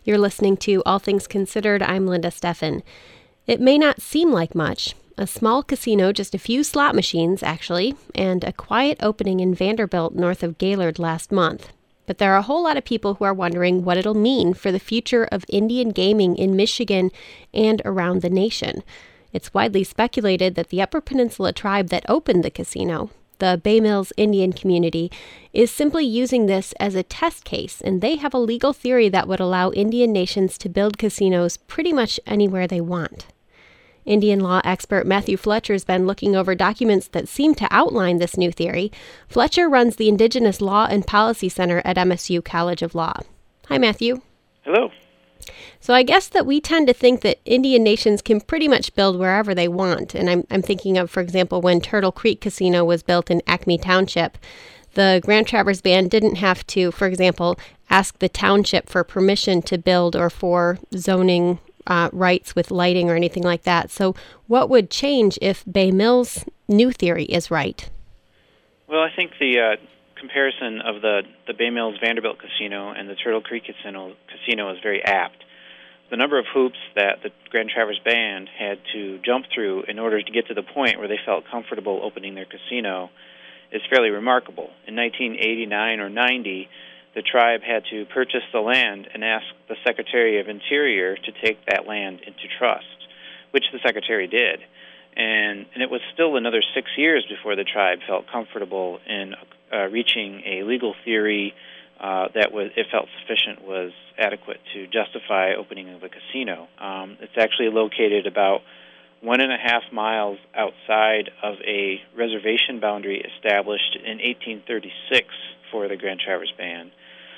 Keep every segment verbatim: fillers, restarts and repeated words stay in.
You're listening to All Things Considered. I'm Linda Steffen. It may not seem like much. A small casino, just a few slot machines, actually, and a quiet opening in Vanderbilt north of Gaylord last month. But there are a whole lot of people who are wondering what it'll mean for the future of Indian gaming in Michigan and around the nation. It's widely speculated that the Upper Peninsula tribe that opened the casino, the Bay Mills Indian community, is simply using this as a test case, and they have a legal theory that would allow Indian nations to build casinos pretty much anywhere they want. Indian law expert Matthew Fletcher has been looking over documents that seem to outline this new theory. Fletcher runs the Indigenous Law and Policy Center at M S U College of Law. Hi, Matthew. Hello. So I guess that we tend to think that Indian nations can pretty much build wherever they want. And I'm, I'm thinking of, for example, when Turtle Creek Casino was built in Acme Township. The Grand Traverse Band didn't have to, for example, ask the township for permission to build or for zoning uh, rights with lighting or anything like that. So what would change if Bay Mills' new theory is right? Well, I think the uh, comparison of the, the Bay Mills Vanderbilt Casino and the Turtle Creek Casino, casino is very apt. The number of hoops that the Grand Traverse Band had to jump through in order to get to the point where they felt comfortable opening their casino is fairly remarkable. In nineteen eighty-nine or ninety, the tribe had to purchase the land and ask the Secretary of Interior to take that land into trust, which the Secretary did. And, and it was still another six years before the tribe felt comfortable in uh, reaching a legal theory uh, that was, it felt sufficient was adequate to justify opening of a casino. Um, it's actually located about one and a half miles outside of a reservation boundary established in eighteen thirty-six for the Grand Traverse Band.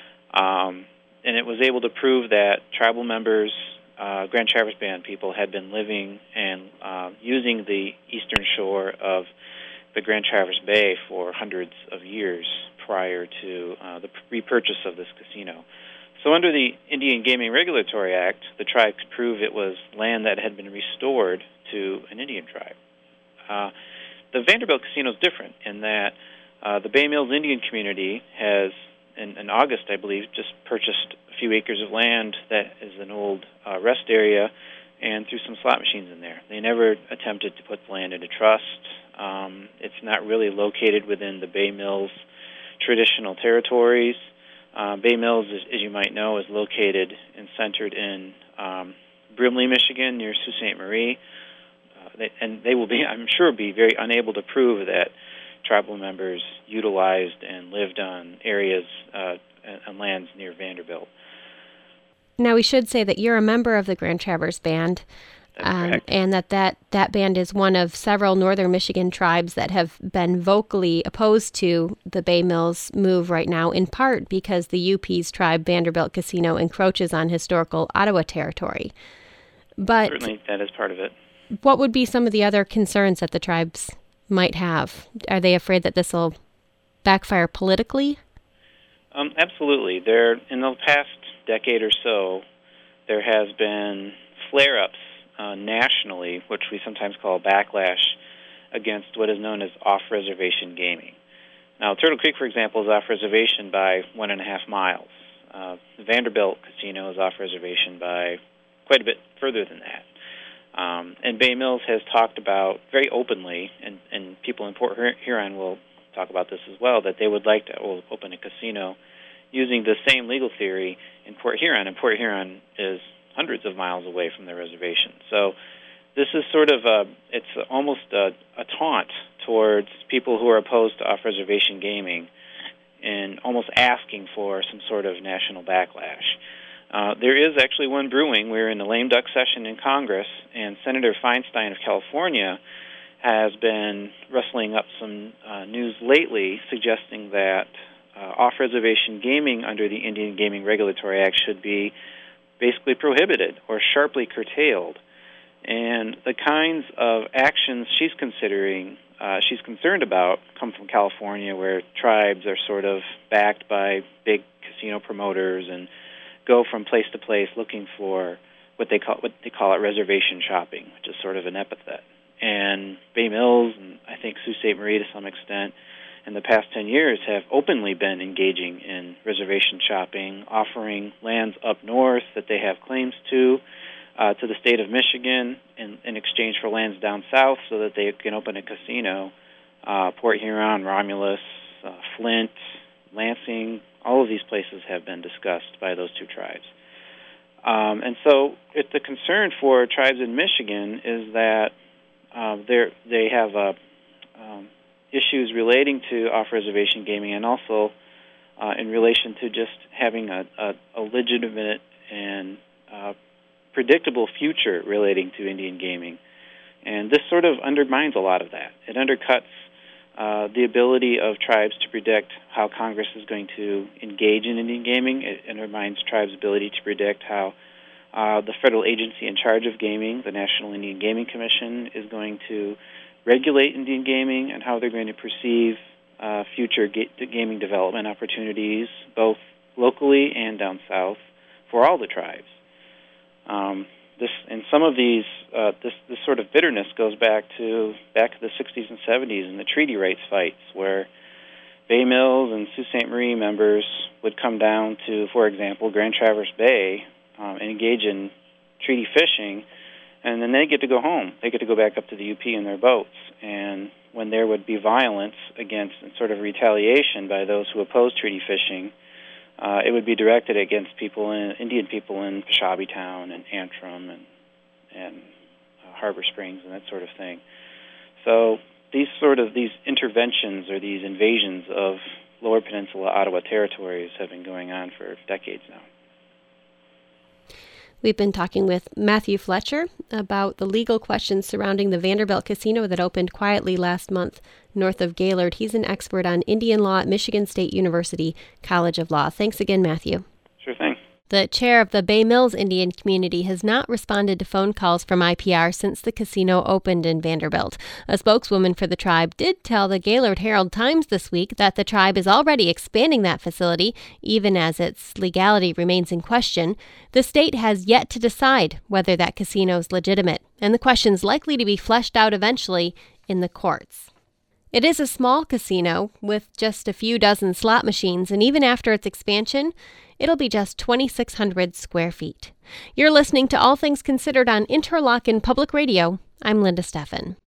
Um, and it was able to prove that tribal members, uh, Grand Traverse Band people, had been living and uh, using the eastern shore of the Grand Traverse Bay for hundreds of years prior to uh, the repurchase of this casino. So under the Indian Gaming Regulatory Act, the tribe could prove it was land that had been restored to an Indian tribe. Uh, the Vanderbilt Casino is different in that uh, the Bay Mills Indian community has, in, in August, I believe, just purchased a few acres of land that is an old uh, rest area and threw some slot machines in there. They never attempted to put the land into trust. Um, it's not really located within the Bay Mills traditional territories. Uh, Bay Mills, as, as you might know, is located and centered in um, Brimley, Michigan, near Sault Ste. Marie. Uh, they, and they will be, I'm sure, be very unable to prove that tribal members utilized and lived on areas uh, and lands near Vanderbilt. Now, we should say that you're a member of the Grand Traverse Band. Um, and that, that that band is one of several northern Michigan tribes that have been vocally opposed to the Bay Mills move right now, in part because the U P's tribe Vanderbilt Casino encroaches on historical Ottawa territory. But certainly that is part of it. What would be some of the other concerns that the tribes might have? Are they afraid that this will backfire politically? Um, absolutely. There, in the past decade or so, there has been flare-ups Uh, nationally, which we sometimes call backlash against what is known as off-reservation gaming. Now, Turtle Creek, for example, is off-reservation by one and a half miles. Uh, the Vanderbilt Casino is off-reservation by quite a bit further than that. Um, and Bay Mills has talked about very openly, and, and people in Port Huron will talk about this as well, that they would like to open a casino using the same legal theory in Port Huron. And Port Huron is hundreds of miles away from the reservation. So this is sort of a, it's almost a, a taunt towards people who are opposed to off-reservation gaming and almost asking for some sort of national backlash. Uh, there is actually one brewing. We're in a lame duck session in Congress, and Senator Feinstein of California has been rustling up some uh, news lately suggesting that uh, off-reservation gaming under the Indian Gaming Regulatory Act should be basically prohibited or sharply curtailed. And the kinds of actions she's considering, uh, she's concerned about, come from California, where tribes are sort of backed by big casino promoters and go from place to place looking for what they call what they call it reservation shopping, which is sort of an epithet. And Bay Mills, and I think Sault Ste. Marie to some extent, in the past ten years have openly been engaging in reservation shopping, offering lands up north that they have claims to, uh, to the state of Michigan in, in exchange for lands down south so that they can open a casino. Uh, Port Huron, Romulus, uh, Flint, Lansing, all of these places have been discussed by those two tribes. Um, and so it, the concern for tribes in Michigan is that uh, they have uh, um, issues relating to off-reservation gaming and also uh, in relation to just having a, a, a legitimate and uh, predictable future relating to Indian gaming. And this sort of undermines a lot of that. It undercuts uh, the ability of tribes to predict how Congress is going to engage in Indian gaming. It undermines tribes' ability to predict how uh, the federal agency in charge of gaming, the National Indian Gaming Commission, is going to regulate Indian gaming and how they're going to perceive uh, future ga- gaming development opportunities, both locally and down south, for all the tribes. Um, this, and some of these, uh, this, this sort of bitterness goes back to back to the sixties and seventies and the treaty rights fights, where Bay Mills and Sault Ste. Marie members would come down to, for example, Grand Traverse Bay um, and engage in treaty fishing, and then they get to go home. They get to go back up to the U P in their boats. And when there would be violence against and sort of retaliation by those who oppose treaty fishing, uh, it would be directed against people, in, Indian people in Peshabi Town and Antrim and, and uh, Harbor Springs and that sort of thing. So these sort of these interventions or these invasions of Lower Peninsula Ottawa territories have been going on for decades now. We've been talking with Matthew Fletcher about the legal questions surrounding the Vanderbilt Casino that opened quietly last month north of Gaylord. He's an expert on Indian law at Michigan State University College of Law. Thanks again, Matthew. Sure thing. The chair of the Bay Mills Indian community has not responded to phone calls from I P R since the casino opened in Vanderbilt. A spokeswoman for the tribe did tell the Gaylord Herald-Times this week that the tribe is already expanding that facility, even as its legality remains in question. The state has yet to decide whether that casino is legitimate, and the question's likely to be fleshed out eventually in the courts. It is a small casino with just a few dozen slot machines, and even after its expansion, it'll be just twenty-six hundred square feet. You're listening to All Things Considered on Interlochen Public Radio. I'm Linda Steffen.